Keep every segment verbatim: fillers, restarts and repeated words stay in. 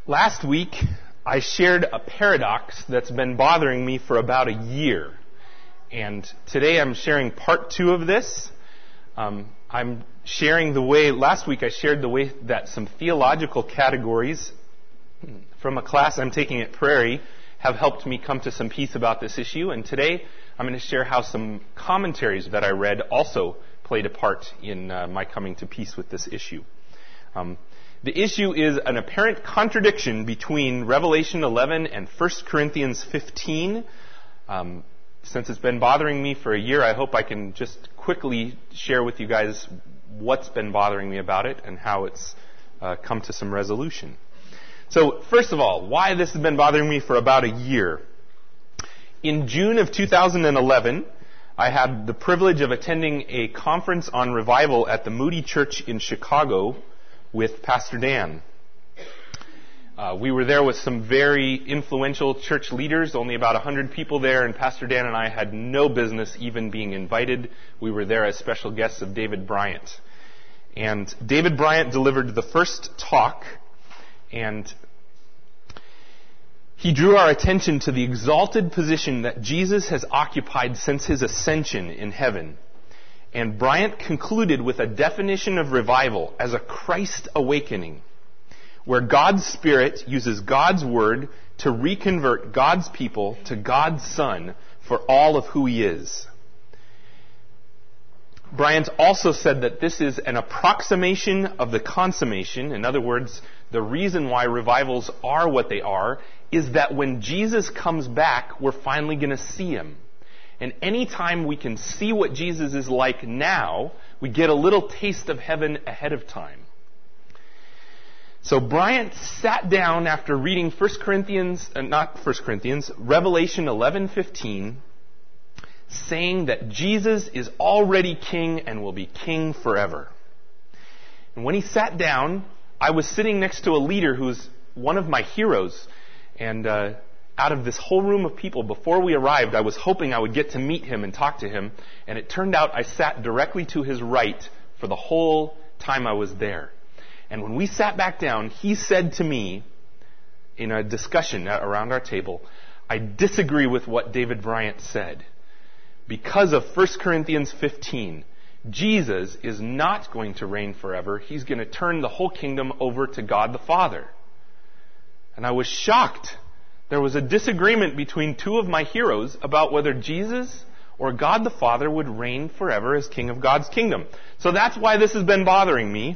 Last week, I shared a paradox that's been bothering me for about a year. And today I'm sharing part two of this. Um, I'm sharing the way, last week I shared the way that some theological categories from a class I'm taking at Prairie have helped me come to some peace about this issue. And today I'm going to share how some commentaries that I read also played a part in uh, my coming to peace with this issue. Um, The issue is an apparent contradiction between Revelation eleven and First Corinthians fifteen. Um, since it's been bothering me for a year, I hope I can just quickly share with you guys what's been bothering me about it and how it's uh, come to some resolution. So, first of all, why this has been bothering me for about a year. In June of two thousand eleven, I had the privilege of attending a conference on revival at the Moody Church in Chicago with Pastor Dan. Uh, we were there with some very influential church leaders, only about one hundred people there, and Pastor Dan and I had no business even being invited. We were there as special guests of David Bryant. And David Bryant delivered the first talk, and he drew our attention to the exalted position that Jesus has occupied since his ascension in heaven. And Bryant concluded with a definition of revival as a Christ awakening, where God's Spirit uses God's Word to reconvert God's people to God's Son for all of who He is. Bryant also said that this is an approximation of the consummation. In other words, the reason why revivals are what they are is that when Jesus comes back, we're finally going to see Him. And any time we can see what Jesus is like now, we get a little taste of heaven ahead of time. So Bryant sat down after reading First Corinthians, uh, not First Corinthians, Revelation eleven fifteen, saying that Jesus is already king and will be king forever. And when he sat down, I was sitting next to a leader who's one of my heroes, and uh, out of this whole room of people, before we arrived, I was hoping I would get to meet him and talk to him. And it turned out I sat directly to his right for the whole time I was there. And when we sat back down, he said to me in a discussion around our table, I disagree with what David Bryant said. Because of First Corinthians fifteen, Jesus is not going to reign forever. He's going to turn the whole kingdom over to God the Father. And I was shocked. There was a disagreement between two of my heroes about whether Jesus or God the Father would reign forever as king of God's kingdom. So that's why this has been bothering me.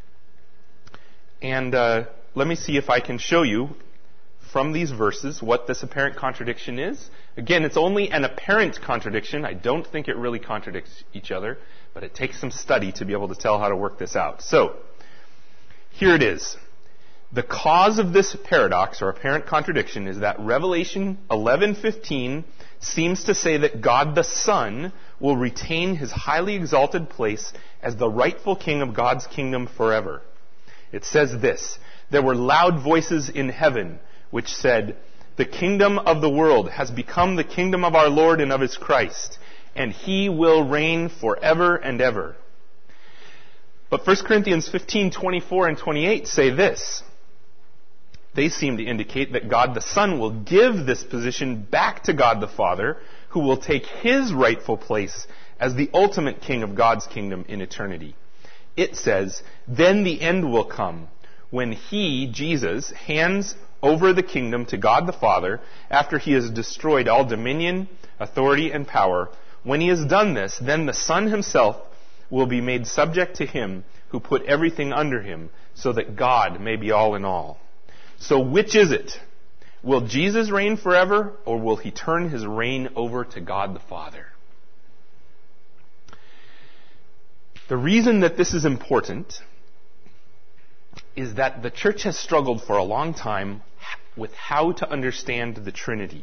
And uh, let me see if I can show you from these verses what this apparent contradiction is. Again, it's only an apparent contradiction. I don't think it really contradicts each other, but it takes some study to be able to tell how to work this out. So, here it is. The cause of this paradox or apparent contradiction is that Revelation eleven fifteen seems to say that God the Son will retain His highly exalted place as the rightful king of God's kingdom forever. It says this, there were loud voices in heaven which said, the kingdom of the world has become the kingdom of our Lord and of His Christ, and He will reign forever and ever. But First Corinthians fifteen twenty-four and twenty-eight say this. They seem to indicate that God the Son will give this position back to God the Father, who will take His rightful place as the ultimate king of God's kingdom in eternity. It says, then the end will come, when He, Jesus, hands over the kingdom to God the Father, after He has destroyed all dominion, authority, and power. When He has done this, then the Son Himself will be made subject to Him who put everything under Him, so that God may be all in all. So which is it? Will Jesus reign forever, or will He turn His reign over to God the Father? The reason that this is important is that the church has struggled for a long time with how to understand the Trinity.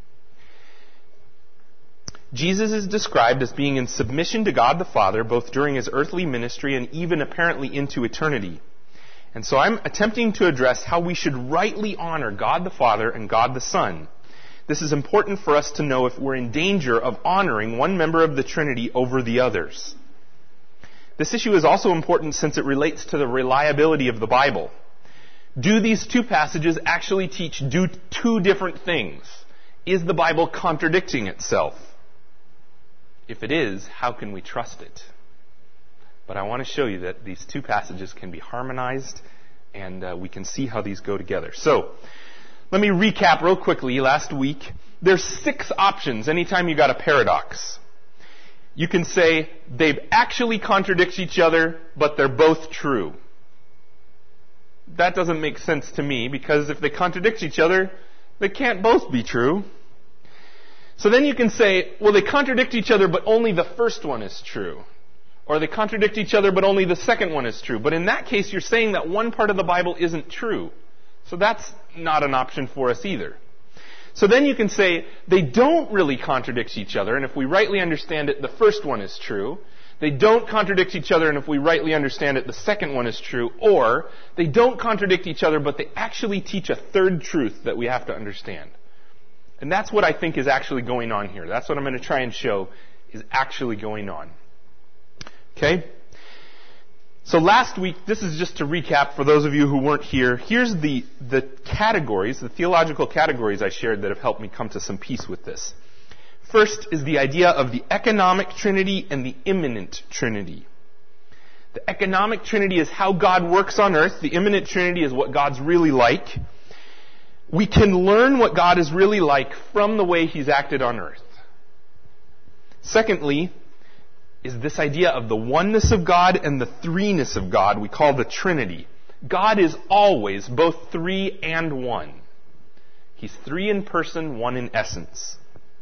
Jesus is described as being in submission to God the Father, both during His earthly ministry and even apparently into eternity. And so I'm attempting to address how we should rightly honor God the Father and God the Son. This is important for us to know if we're in danger of honoring one member of the Trinity over the others. This issue is also important since it relates to the reliability of the Bible. Do these two passages actually teach do two different things? Is the Bible contradicting itself? If it is, how can we trust it? But I want to show you that these two passages can be harmonized, and uh, we can see how these go together. So, let me recap real quickly. Last week, there's six options anytime you got a paradox. You can say they actually contradict each other, but they're both true. That doesn't make sense to me, because if they contradict each other, they can't both be true. So then you can say, well, they contradict each other, but only the first one is true. Or they contradict each other, but only the second one is true. But in that case, you're saying that one part of the Bible isn't true. So that's not an option for us either. So then you can say, they don't really contradict each other, and if we rightly understand it, the first one is true. They don't contradict each other, and if we rightly understand it, the second one is true. Or, they don't contradict each other, but they actually teach a third truth that we have to understand. And that's what I think is actually going on here. That's what I'm going to try and show is actually going on. Okay? So last week, this is just to recap for those of you who weren't here. Here's the, the categories, the theological categories I shared that have helped me come to some peace with this. First is the idea of the economic Trinity and the immanent Trinity. The economic Trinity is how God works on earth. The immanent Trinity is what God's really like. We can learn what God is really like from the way He's acted on earth. Secondly, is this idea of the oneness of God and the threeness of God we call the Trinity. God is always both three and one. He's three in person, one in essence.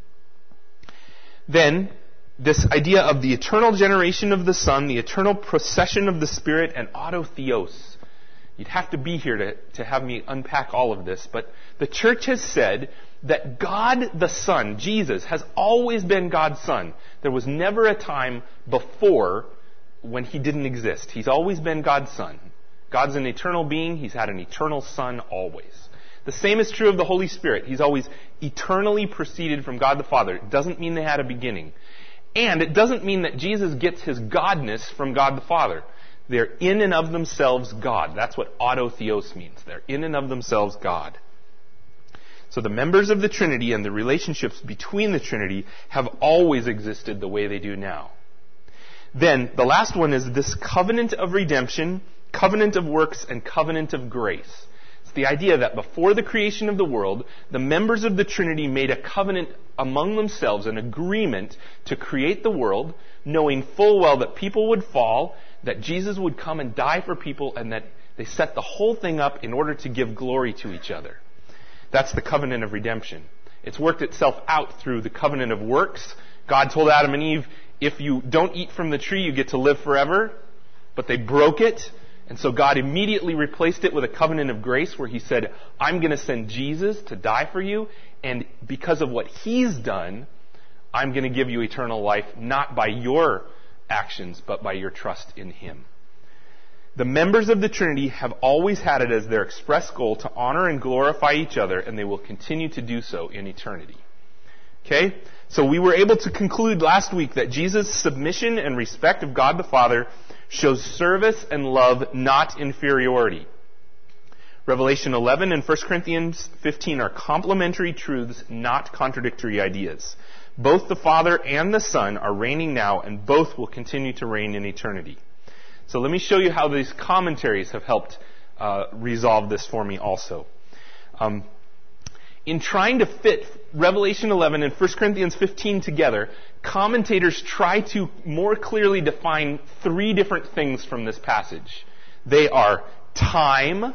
Then, this idea of the eternal generation of the Son, the eternal procession of the Spirit, and autotheos. You'd have to be here to, to have me unpack all of this, but the church has said that God the Son, Jesus, has always been God's Son. There was never a time before when He didn't exist. He's always been God's Son. God's an eternal being. He's had an eternal Son always. The same is true of the Holy Spirit. He's always eternally proceeded from God the Father. It doesn't mean they had a beginning. And it doesn't mean that Jesus gets His godness from God the Father. They're in and of themselves God. That's what autotheos means. They're in and of themselves God. So the members of the Trinity and the relationships between the Trinity have always existed the way they do now. Then, the last one is this covenant of redemption, covenant of works, and covenant of grace. It's the idea that before the creation of the world, the members of the Trinity made a covenant among themselves, an agreement to create the world, knowing full well that people would fall, that Jesus would come and die for people, and that they set the whole thing up in order to give glory to each other. That's the covenant of redemption. It's worked itself out through the covenant of works. God told Adam and Eve, if you don't eat from the tree, you get to live forever. But they broke it. And so God immediately replaced it with a covenant of grace where He said, I'm going to send Jesus to die for you. And because of what He's done, I'm going to give you eternal life, not by your actions, but by your trust in Him. The members of the Trinity have always had it as their express goal to honor and glorify each other, and they will continue to do so in eternity. Okay? So we were able to conclude last week that Jesus' submission and respect of God the Father shows service and love, not inferiority. Revelation eleven and First Corinthians fifteen are complementary truths, not contradictory ideas. Both the Father and the Son are reigning now, and both will continue to reign in eternity. So let me show you how these commentaries have helped uh, resolve this for me also. Um, in trying to fit Revelation eleven and First Corinthians fifteen together, commentators try to more clearly define three different things from this passage. They are time,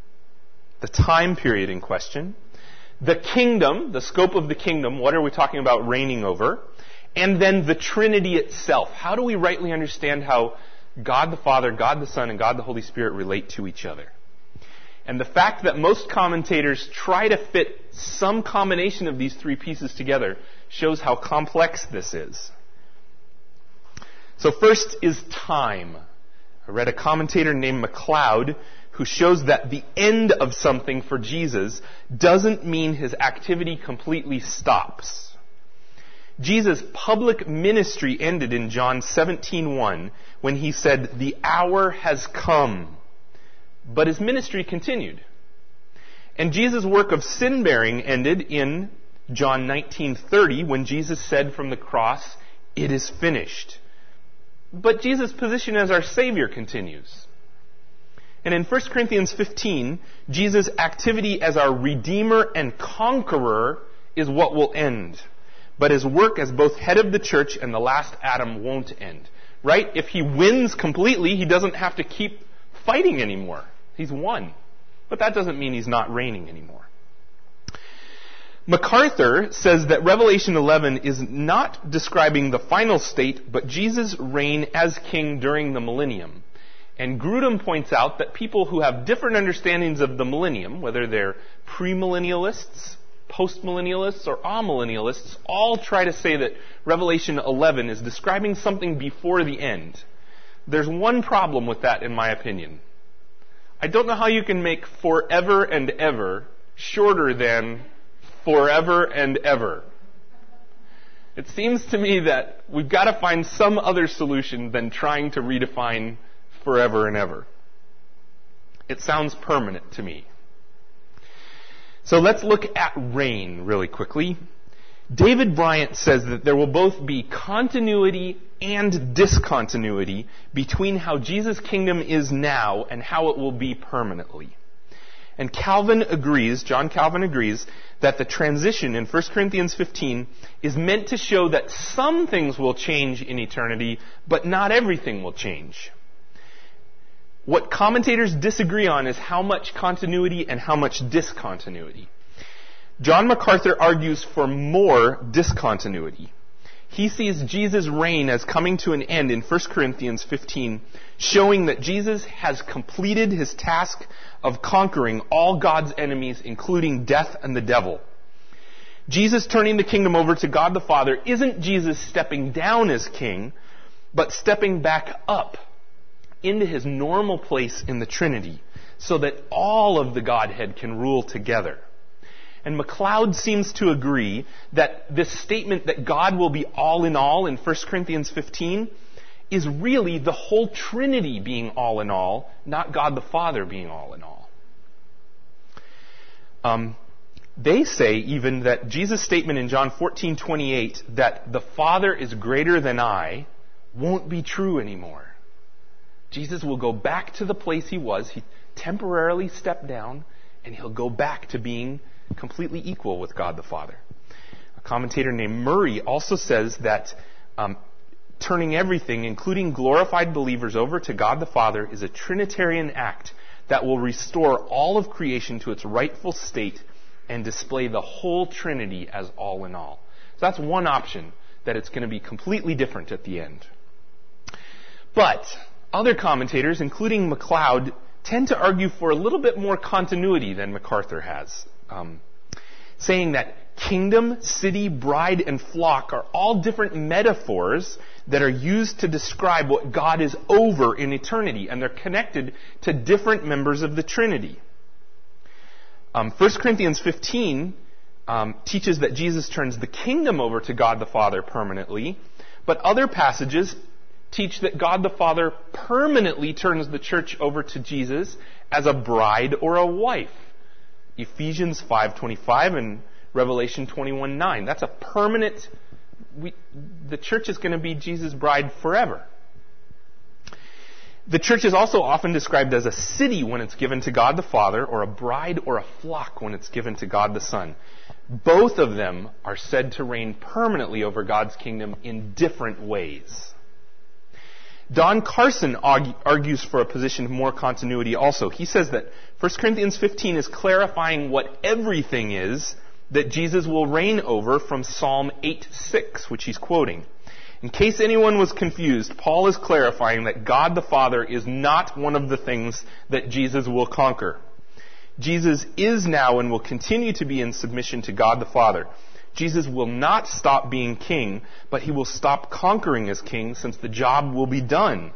the time period in question, the kingdom, the scope of the kingdom, what are we talking about reigning over, and then the Trinity itself. How do we rightly understand how God the Father, God the Son, and God the Holy Spirit relate to each other? And the fact that most commentators try to fit some combination of these three pieces together shows how complex this is. So first is time. I read a commentator named MacLeod who shows that the end of something for Jesus doesn't mean His activity completely stops. Jesus' public ministry ended in John seventeen one when He said, "The hour has come." but his ministry continued. And Jesus' work of sin-bearing ended in John nineteen thirty when Jesus said from the cross, "It is finished." But Jesus' position as our Savior continues. And in First Corinthians fifteen, Jesus' activity as our Redeemer and Conqueror is what will end. But his work as both head of the church and the last Adam won't end. Right? If he wins completely, he doesn't have to keep fighting anymore. He's won. But that doesn't mean he's not reigning anymore. MacArthur says that Revelation eleven is not describing the final state, but Jesus' reign as king during the millennium. And Grudem points out that people who have different understandings of the millennium, whether they're premillennialists, postmillennialists, or amillennialists, all try to say that Revelation eleven is describing something before the end. There's one problem with that, in my opinion. I don't know how you can make forever and ever shorter than forever and ever. It seems to me that we've got to find some other solution than trying to redefine forever and ever. It sounds permanent to me. So let's look at reign really quickly. David Bryant says that there will both be continuity and discontinuity between how Jesus' kingdom is now and how it will be permanently. And Calvin agrees, John Calvin agrees, that the transition in First Corinthians fifteen is meant to show that some things will change in eternity, but not everything will change. What commentators disagree on is how much continuity and how much discontinuity. John MacArthur argues for more discontinuity. He sees Jesus' reign as coming to an end in First Corinthians fifteen, showing that Jesus has completed his task of conquering all God's enemies, including death and the devil. Jesus turning the kingdom over to God the Father isn't Jesus stepping down as king, but stepping back up into his normal place in the Trinity, so that all of the Godhead can rule together. And MacLeod seems to agree that this statement that God will be all in all in First Corinthians fifteen is really the whole Trinity being all in all, not God the Father being all in all. Um, they say even that Jesus' statement in John fourteen twenty-eight that the Father is greater than I won't be true anymore. Jesus will go back to the place he was. He temporarily stepped down, and he'll go back to being completely equal with God the Father. A commentator named Murray also says that um, turning everything, including glorified believers, over to God the Father is a Trinitarian act that will restore all of creation to its rightful state and display the whole Trinity as all in all. So that's one option, that it's going to be completely different at the end. But other commentators, including MacLeod, tend to argue for a little bit more continuity than MacArthur has, um, saying that kingdom, city, bride, and flock are all different metaphors that are used to describe what God is over in eternity, and they're connected to different members of the Trinity. Um, First Corinthians fifteen um, teaches that Jesus turns the kingdom over to God the Father permanently, but other passages teach that God the Father permanently turns the church over to Jesus as a bride or a wife. Ephesians five twenty-five and Revelation twenty-one nine. That's a permanent... We, the church is going to be Jesus' bride forever. The church is also often described as a city when it's given to God the Father, or a bride or a flock when it's given to God the Son. Both of them are said to reign permanently over God's kingdom in different ways. Don Carson argues for a position of more continuity also. He says that First Corinthians fifteen is clarifying what everything is that Jesus will reign over from Psalm eight six, which he's quoting. In case anyone was confused, Paul is clarifying that God the Father is not one of the things that Jesus will conquer. Jesus is now and will continue to be in submission to God the Father. Jesus will not stop being king, but he will stop conquering as king, since the job will be done.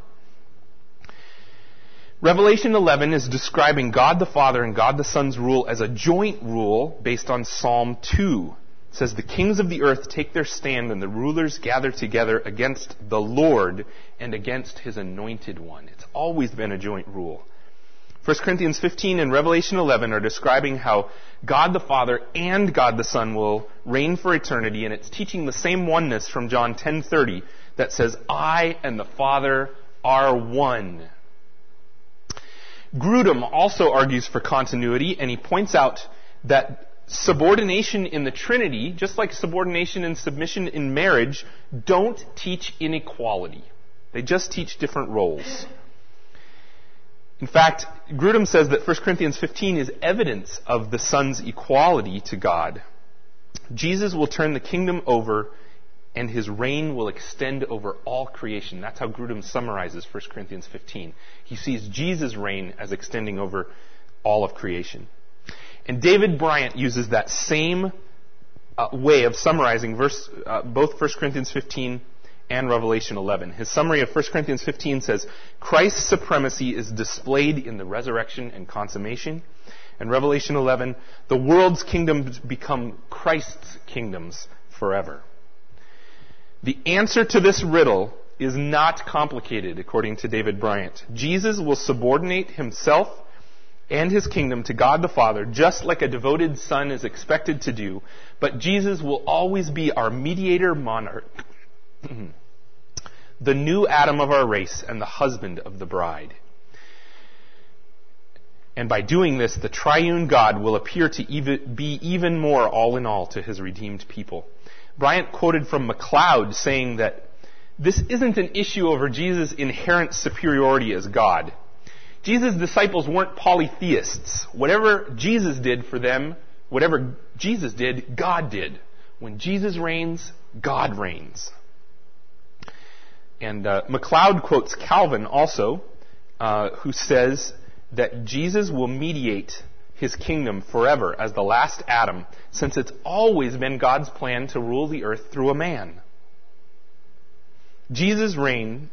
Revelation eleven is describing God the Father and God the Son's rule as a joint rule based on Psalm two. It says, "The kings of the earth take their stand, and the rulers gather together against the Lord and against his anointed one." It's always been a joint rule. First Corinthians fifteen and Revelation eleven are describing how God the Father and God the Son will reign for eternity, and it's teaching the same oneness from John ten thirty that says, I and the Father are one. Grudem also argues for continuity, and he points out that subordination in the Trinity, just like subordination and submission in marriage, don't teach inequality. They just teach different roles. In fact, Grudem says that First Corinthians fifteen is evidence of the Son's equality to God. Jesus will turn the kingdom over, and his reign will extend over all creation. That's how Grudem summarizes First Corinthians fifteen. He sees Jesus' reign as extending over all of creation. And David Bryant uses that same uh, way of summarizing verse, uh, both First Corinthians fifteen and Revelation eleven. His summary of First Corinthians fifteen says, Christ's supremacy is displayed in the resurrection and consummation. And Revelation eleven, the world's kingdoms become Christ's kingdoms forever. The answer to this riddle is not complicated, according to David Bryant. Jesus will subordinate himself and his kingdom to God the Father, just like a devoted son is expected to do, but Jesus will always be our mediator monarch, the new Adam of our race and the husband of the bride. And by doing this, the triune God will appear to even, be even more all in all to his redeemed people. Bryant quoted from MacLeod saying that this isn't an issue over Jesus' inherent superiority as God. Jesus' disciples weren't polytheists. Whatever Jesus did for them, whatever Jesus did, God did. When Jesus reigns, God reigns. And uh, MacLeod quotes Calvin also, uh, who says that Jesus will mediate his kingdom forever as the last Adam, since it's always been God's plan to rule the earth through a man. Jesus' reign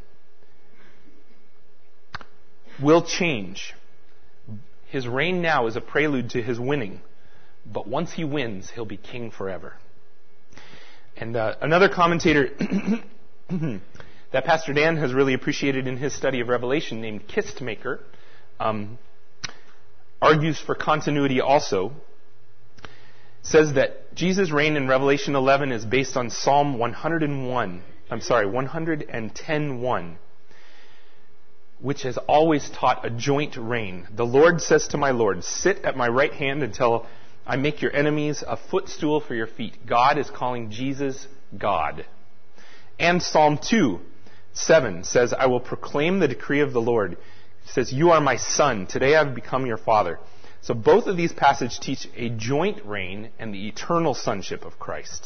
will change. His reign now is a prelude to his winning, but once he wins, he'll be king forever. And uh, another commentator that Pastor Dan has really appreciated in his study of Revelation, named Kistmaker, um, argues for continuity also, says that Jesus' reign in Revelation eleven is based on Psalm one hundred one, I'm sorry, one ten one, which has always taught a joint reign. The Lord says to my Lord, sit at my right hand until I make your enemies a footstool for your feet. God is calling Jesus God. And Psalm two seven says, I will proclaim the decree of the Lord. It says, you are my son. Today I have become your father. So both of these passages teach a joint reign and the eternal sonship of Christ.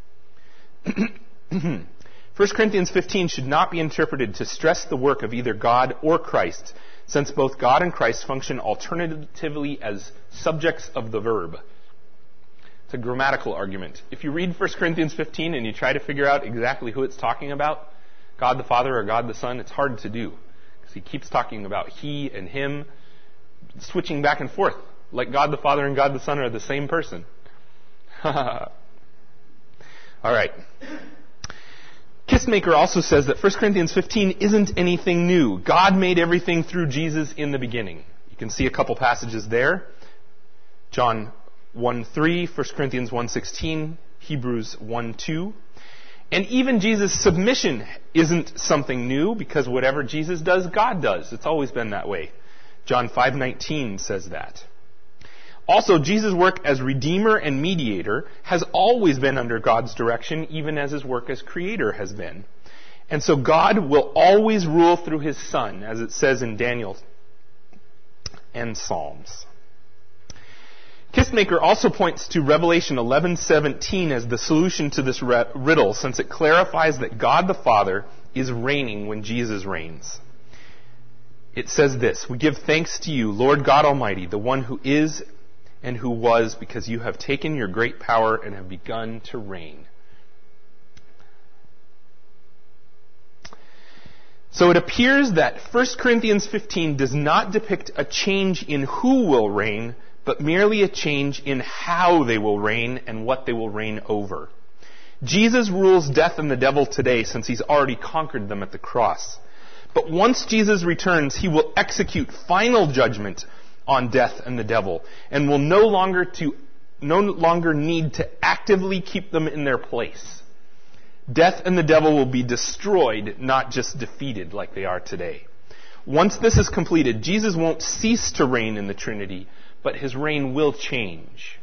First Corinthians fifteen should not be interpreted to stress the work of either God or Christ, since both God and Christ function alternatively as subjects of the verb. It's a grammatical argument. If you read First Corinthians fifteen and you try to figure out exactly who it's talking about, God the Father or God the Son, it's hard to do. Because he keeps talking about he and him, switching back and forth, like God the Father and God the Son are the same person. All right. Kistmaker also says that First Corinthians fifteen isn't anything new. God made everything through Jesus in the beginning. You can see a couple passages there. John one three, First Corinthians one sixteen, Hebrews one two. And even Jesus' submission isn't something new, because whatever Jesus does, God does. It's always been that way. John five nineteen says that. Also, Jesus' work as Redeemer and Mediator has always been under God's direction, even as his work as Creator has been. And so God will always rule through his Son, as it says in Daniel and Psalms. Kistmaker also points to Revelation eleven seventeen as the solution to this riddle, since it clarifies that God the Father is reigning when Jesus reigns. It says this, we give thanks to you, Lord God Almighty, the one who is and who was, because you have taken your great power and have begun to reign. So it appears that First Corinthians fifteen does not depict a change in who will reign, but merely a change in how they will reign and what they will reign over. Jesus rules death and the devil today, since he's already conquered them at the cross. But once Jesus returns, he will execute final judgment on death and the devil, and will no longer to no longer need to actively keep them in their place. Death and the devil will be destroyed, not just defeated like they are today. Once this is completed, Jesus won't cease to reign in the Trinity, but his reign will change.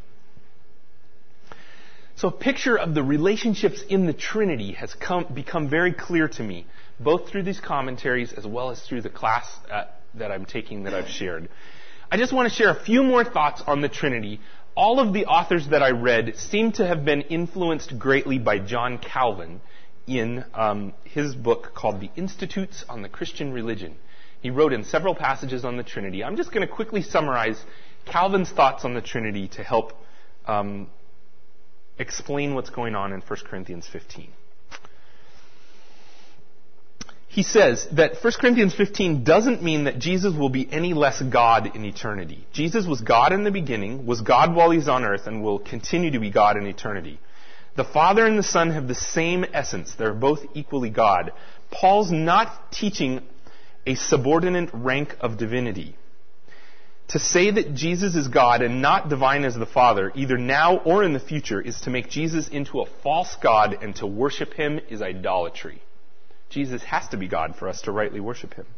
So a picture of the relationships in the Trinity has come, become very clear to me, both through these commentaries as well as through the class uh, that I'm taking that I've shared. I just want to share a few more thoughts on the Trinity. All of the authors that I read seem to have been influenced greatly by John Calvin in um, his book called The Institutes on the Christian Religion. He wrote in several passages on the Trinity. I'm just going to quickly summarize Calvin's thoughts on the Trinity to help um, explain what's going on in First Corinthians fifteen. He says that First Corinthians fifteen doesn't mean that Jesus will be any less God in eternity. Jesus was God in the beginning, was God while he's on earth, and will continue to be God in eternity. The Father and the Son have the same essence. They're both equally God. Paul's not teaching a subordinate rank of divinity. To say that Jesus is God and not divine as the Father, either now or in the future, is to make Jesus into a false God, and to worship him is idolatry. Jesus has to be God for us to rightly worship him.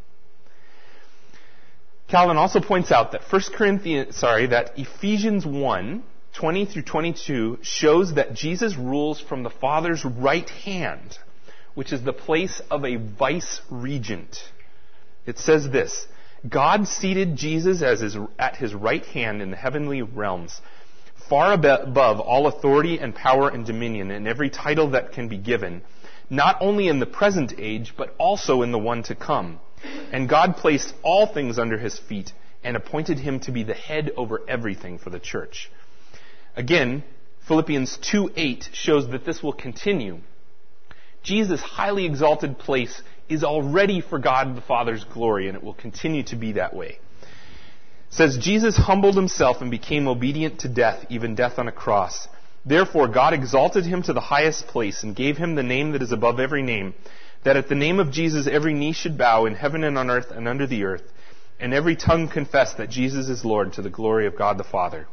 Calvin also points out that First Corinthians, sorry, that Ephesians one, twenty through twenty-two shows that Jesus rules from the Father's right hand, which is the place of a vice regent. It says this: God seated Jesus as his, at his right hand in the heavenly realms, far above all authority and power and dominion and every title that can be given, not only in the present age, but also in the one to come. And God placed all things under his feet and appointed him to be the head over everything for the church. Again, Philippians two eight shows that this will continue. Jesus' highly exalted place is already for God the Father's glory, and it will continue to be that way. It says, Jesus humbled himself and became obedient to death, even death on a cross. Therefore God exalted him to the highest place and gave him the name that is above every name, that at the name of Jesus every knee should bow in heaven and on earth and under the earth, and every tongue confess that Jesus is Lord, to the glory of God the Father.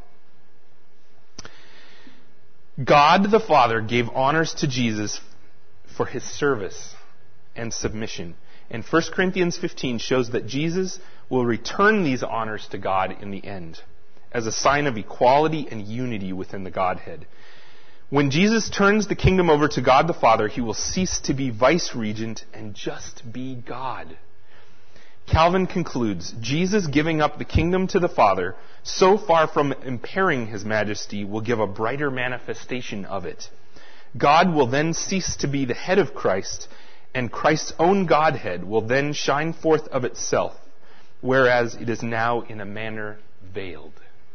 God the Father gave honors to Jesus for his service and submission. And First Corinthians fifteen shows that Jesus will return these honors to God in the end, as a sign of equality and unity within the Godhead. When Jesus turns the kingdom over to God the Father, he will cease to be vice-regent and just be God. Calvin concludes, Jesus giving up the kingdom to the Father, so far from impairing his majesty, will give a brighter manifestation of it. God will then cease to be the head of Christ, and Christ's own Godhead will then shine forth of itself, whereas it is now in a manner veiled.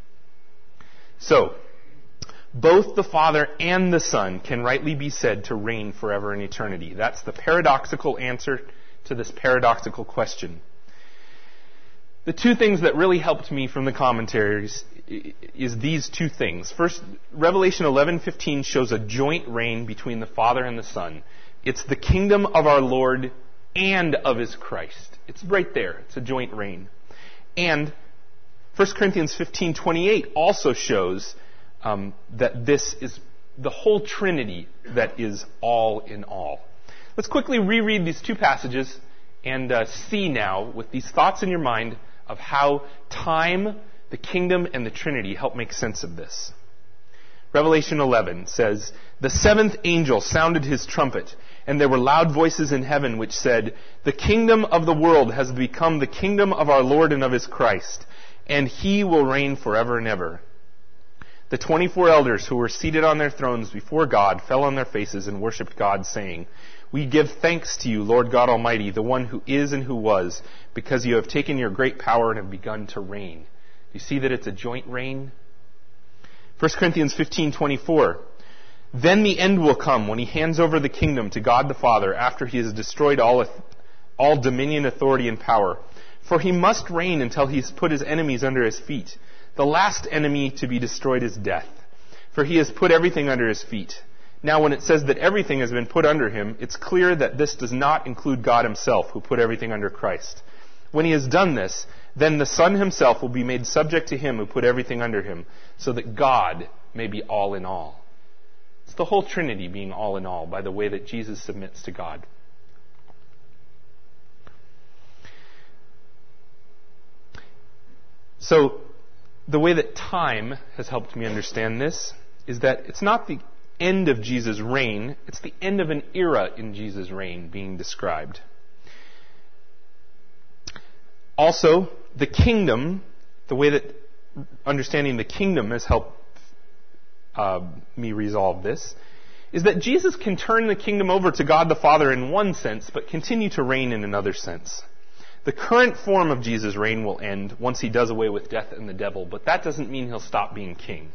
So, both the Father and the Son can rightly be said to reign forever in eternity. That's the paradoxical answer to this paradoxical question. The two things that really helped me from the commentaries is these two things. First, Revelation eleven fifteen shows a joint reign between the Father and the Son. It's the kingdom of our Lord and of his Christ. It's right there. It's a joint reign. And First Corinthians fifteen twenty-eight also shows um, that this is the whole Trinity that is all in all. Let's quickly reread these two passages and uh, see now, with these thoughts in your mind, of how time, the kingdom, and the Trinity help make sense of this. Revelation eleven says, "The seventh angel sounded his trumpet, and there were loud voices in heaven which said, 'The kingdom of the world has become the kingdom of our Lord and of his Christ, and he will reign forever and ever.' The twenty-four elders who were seated on their thrones before God fell on their faces and worshipped God, saying, 'We give thanks to you, Lord God Almighty, the one who is and who was, because you have taken your great power and have begun to reign.'" Do you see that it's a joint reign? First Corinthians fifteen twenty-four. "Then the end will come when he hands over the kingdom to God the Father, after he has destroyed all, all dominion, authority, and power. For he must reign until he has put his enemies under his feet. The last enemy to be destroyed is death, for he has put everything under his feet. Now, when it says that everything has been put under him, it's clear that this does not include God himself, who put everything under Christ. When he has done this, then the Son himself will be made subject to him who put everything under him, so that God may be all in all. It's the whole Trinity being all in all by the way that Jesus submits to God. So, the way that time has helped me understand this is that it's not the end of Jesus' reign, it's the end of an era in Jesus' reign being described. Also, the kingdom, the way that understanding the kingdom has helped uh, me resolve this, is that Jesus can turn the kingdom over to God the Father in one sense, but continue to reign in another sense. The current form of Jesus' reign will end once he does away with death and the devil, but that doesn't mean he'll stop being king.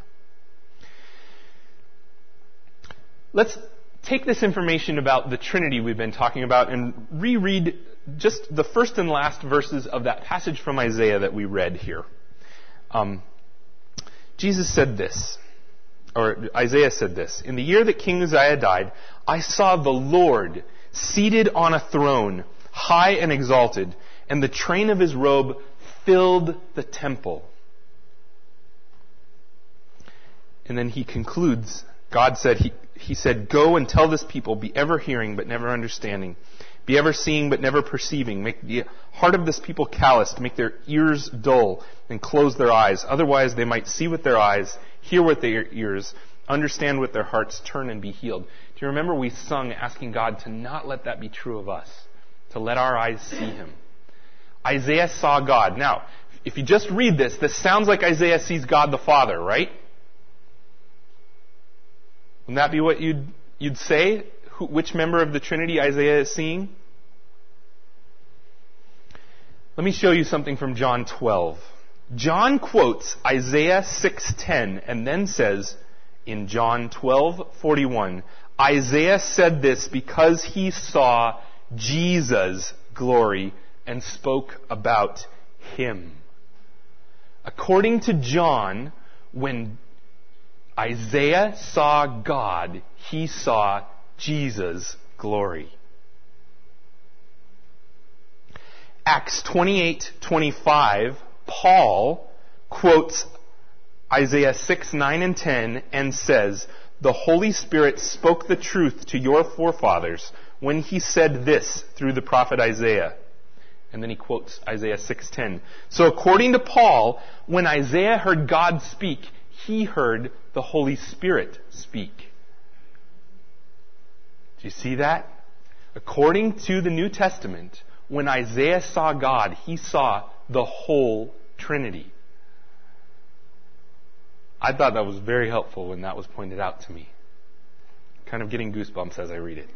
Let's take this information about the Trinity we've been talking about and reread just the first and last verses of that passage from Isaiah that we read here. Um, Jesus said this, or Isaiah said this, "In the year that King Uzziah died, I saw the Lord seated on a throne, high and exalted, and the train of his robe filled the temple." And then he concludes, God said, he, he said, "Go and tell this people, be ever hearing but never understanding, be ever seeing but never perceiving. Make the heart of this people calloused, make their ears dull, and close their eyes. Otherwise they might see with their eyes, hear with their ears, understand with their hearts, turn and be healed." Do you remember we sung asking God to not let that be true of us, to let our eyes see him? Isaiah saw God. Now, if you just read this, this sounds like Isaiah sees God the Father, right? Wouldn't that be what you'd, you'd say? Who, which member of the Trinity Isaiah is seeing? Let me show you something from John twelve. John quotes Isaiah six ten and then says in John twelve forty-one, Isaiah said this because he saw Jesus' glory and spoke about him. According to John, when Isaiah saw God, he saw Jesus' glory. Acts twenty-eight twenty-five, Paul quotes Isaiah six nine and ten and says, "The Holy Spirit spoke the truth to your forefathers when he said this through the prophet Isaiah." And then he quotes Isaiah six ten. So according to Paul, when Isaiah heard God speak, he heard the Holy Spirit speak. Do you see that? According to the New Testament, when Isaiah saw God, he saw the whole Trinity. I thought that was very helpful when that was pointed out to me. Kind of getting goosebumps as I read it.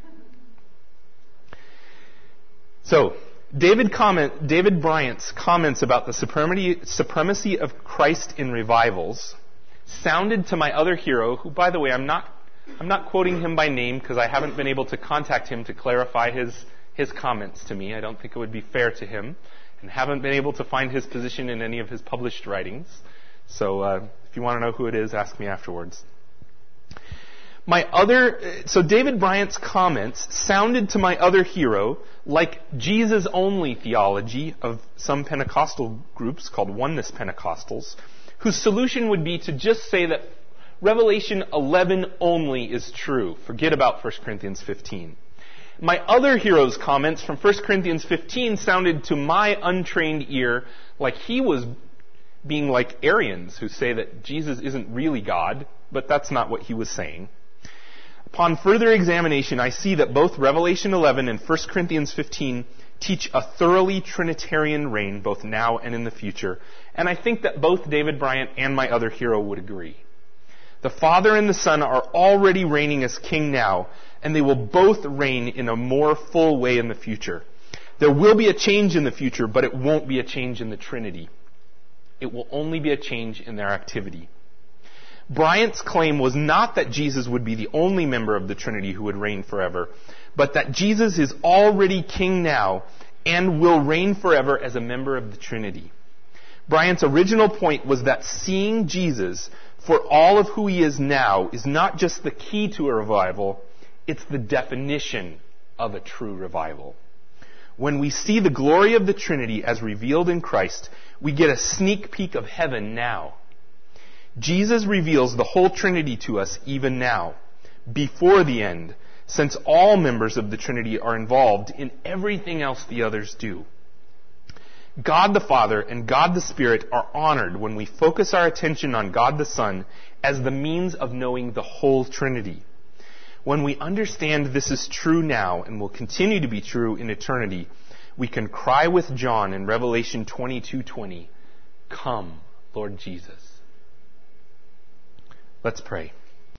So, David comment, David Bryant's comments about the supremacy, supremacy of Christ in revivals sounded to my other hero, who, by the way, I'm not, I'm not quoting him by name because I haven't been able to contact him to clarify his, his comments to me. I don't think it would be fair to him, and haven't been able to find his position in any of his published writings. So, uh, if you want to know who it is, ask me afterwards. My other, so David Bryant's comments sounded to my other hero like Jesus-only theology of some Pentecostal groups called Oneness Pentecostals, whose solution would be to just say that Revelation eleven only is true. Forget about First Corinthians fifteen. My other hero's comments from First Corinthians fifteen sounded to my untrained ear like he was being like Arians who say that Jesus isn't really God, but that's not what he was saying. Upon further examination, I see that both Revelation eleven and First Corinthians fifteen teach a thoroughly Trinitarian reign, both now and in the future, and I think that both David Bryant and my other hero would agree. The Father and the Son are already reigning as king now, and they will both reign in a more full way in the future. There will be a change in the future, but it won't be a change in the Trinity. It will only be a change in their activity. Bryant's claim was not that Jesus would be the only member of the Trinity who would reign forever, but that Jesus is already king now and will reign forever as a member of the Trinity. Bryant's original point was that seeing Jesus for all of who he is now is not just the key to a revival, it's the definition of a true revival. When we see the glory of the Trinity as revealed in Christ, we get a sneak peek of heaven now. Jesus reveals the whole Trinity to us even now, before the end, since all members of the Trinity are involved in everything else the others do. God the Father and God the Spirit are honored when we focus our attention on God the Son as the means of knowing the whole Trinity. When we understand this is true now and will continue to be true in eternity, we can cry with John in Revelation twenty-two twenty, "Come, Lord Jesus." Let's pray.